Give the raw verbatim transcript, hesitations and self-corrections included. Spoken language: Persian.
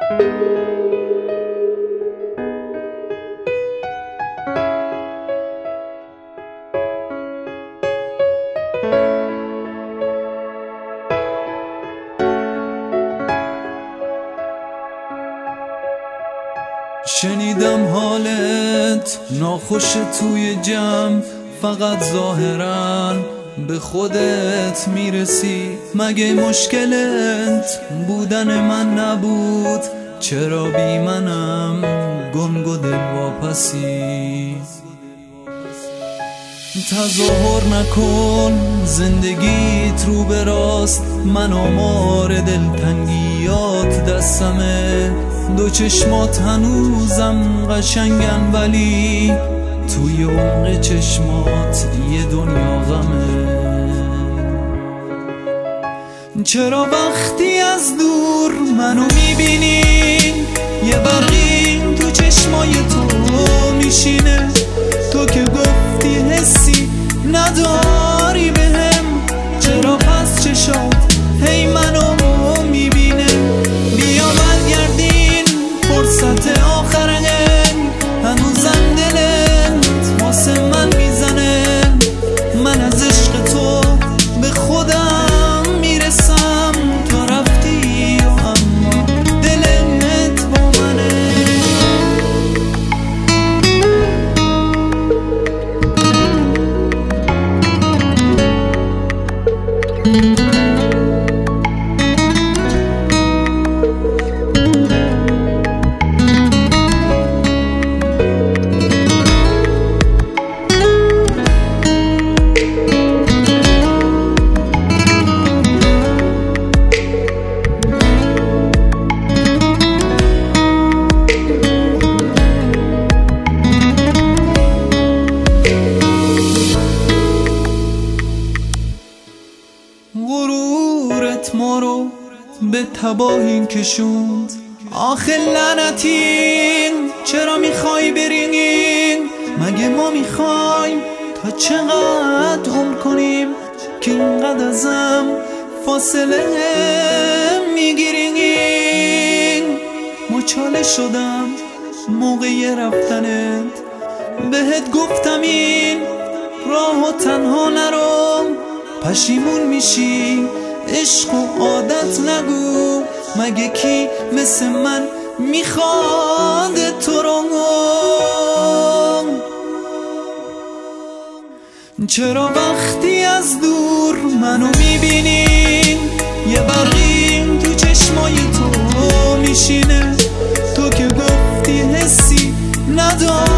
شنیدم حالت ناخوش توی جمع، فقط ظاهرا به خودت میرسی. مگه مشکلت بودن من نبود؟ چرا بی منم گنگ و دل واپسی؟ تظاهر نکن زندگیت رو به راست، من آمار دلتنگیات دستمه. دو چشمات هنوزم قشنگن ولی توی عمق چشمات یه دنیا غمه. چرا وقتی از دور منو میبینی یه برقی تو چشمای تو میشینه؟ تو که گفتی حسی نداری بهم، چرا پس چشات هی منو میبینه؟ بیا برگردین فرصت آخره، هنوزم دلت واسه من میزنه. من از عشق تو به خودم میرسم، تو رفتی و اما دلت با منه. غرورت ما رو به تباهی کشوند. آخه لعنتین چرا میخوای برینیم؟ مگه ما میخوایم تا چقدر عمر کنیم که اینقدر ازم فاصله میگیریم؟ مچاله شدم موقع رفتنت، بهت گفتم این راه و تنها نرو. پشیمون میشی عشق و عادت نگو، مگه کی مثل من میخواد تو رو؟ چرا وقتی از دور منو میبینی یه برقی تو چشمای تو میشینه؟ تو که گفتی حسی نداری